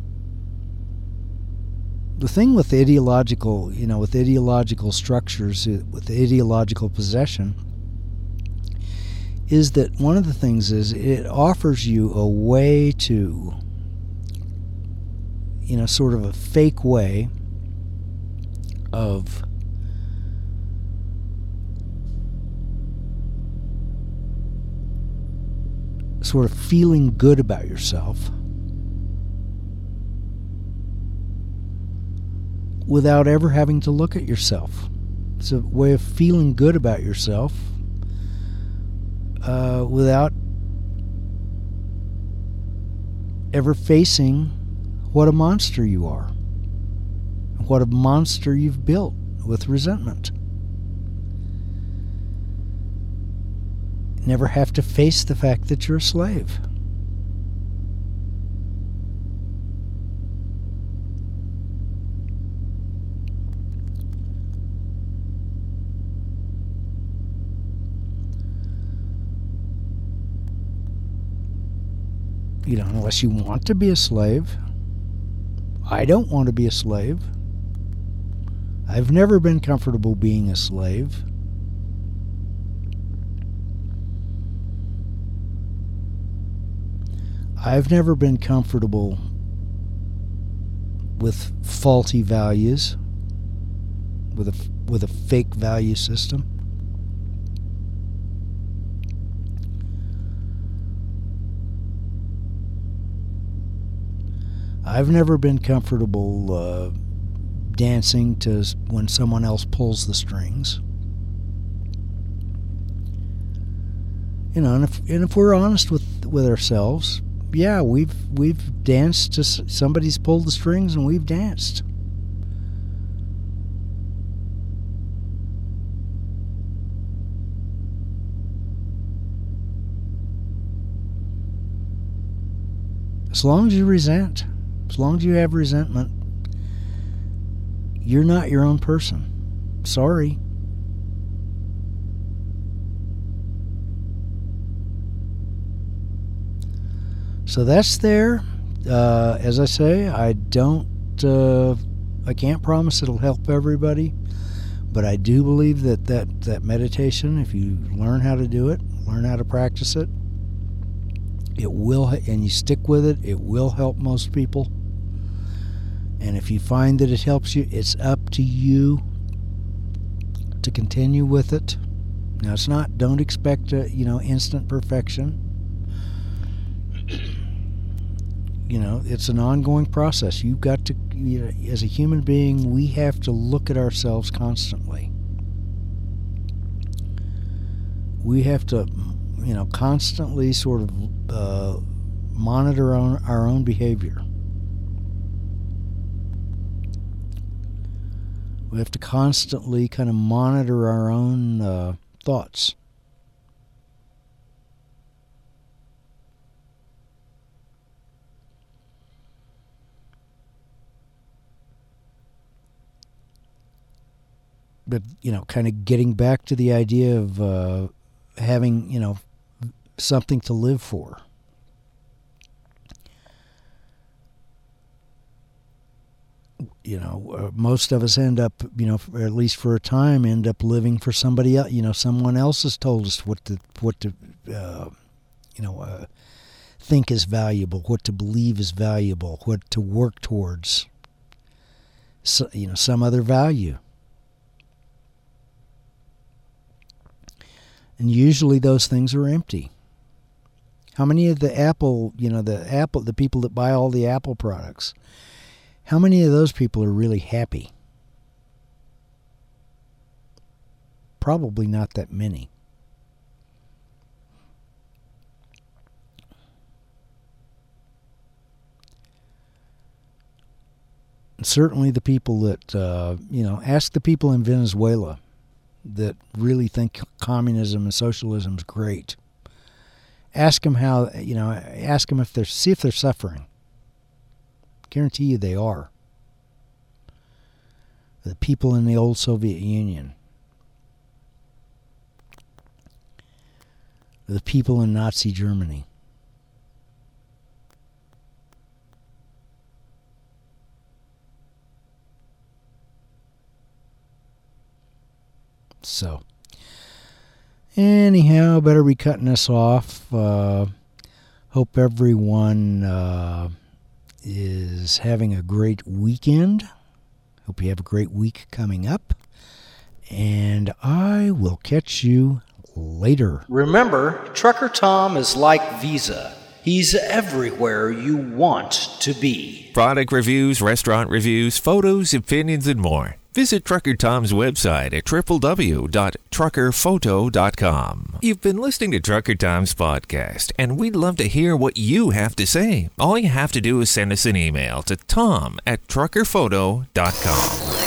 The thing with ideological, you know, with ideological structures, with ideological possession, is that one of the things is it offers you a way to, you know, sort of a fake way of sort of feeling good about yourself without ever having to look at yourself. It's a way of feeling good about yourself uh, without ever facing what a monster you are, what a monster you've built with resentment. Never have to face the fact that you're a slave. You know, unless you want to be a slave. I don't want to be a slave. I've never been comfortable being a slave. I've never been comfortable with faulty values, with a, with a fake value system. I've never been comfortable uh, dancing to when someone else pulls the strings. You know, and if and if we're honest with with ourselves, yeah, we've we've danced to somebody's pulled the strings and we've danced. As long as you resent, as long as you have resentment, you're not your own person. Sorry. So that's there. Uh, as I say, I don't, uh, I can't promise it'll help everybody, but I do believe that, that that meditation, if you learn how to do it, learn how to practice it, It will, and you stick with it, it will help most people. And if you find that it helps you, it's up to you to continue with it. Now, it's not, don't expect a, you know, instant perfection. You know, it's an ongoing process. You've got to, you know, as a human being, we have to look at ourselves constantly. We have to, you know, constantly sort of uh, monitor our own, our own behavior. We have to constantly kind of monitor our own uh, thoughts. But, you know, kind of getting back to the idea of uh, having, you know, something to live for. You know, uh, most of us end up, you know, or at least for a time, end up living for somebody else. You know, someone else has told us what to, what to, uh, you know, uh, think is valuable, what to believe is valuable, what to work towards. So, you know, some other value. And usually those things are empty. How many of the Apple, you know, the Apple, the people that buy all the Apple products, how many of those people are really happy? Probably not that many. And certainly the people that, uh, you know, ask the people in Venezuela that really think communism and socialism is great. Ask them how, you know, ask them if they're, see if they're suffering. Guarantee you they are. The people in the old Soviet Union. The people in Nazi Germany. So, anyhow, better be cutting this off. Uh, hope everyone uh, is having a great weekend. Hope you have a great week coming up. And I will catch you later. Remember, Trucker Tom is like Visa. He's everywhere you want to be. Product reviews, restaurant reviews, photos, opinions, and more. Visit Trucker Tom's website at w w w dot trucker photo dot com. You've been listening to Trucker Tom's podcast, and we'd love to hear what you have to say. All you have to do is send us an email to tom at trucker photo dot com.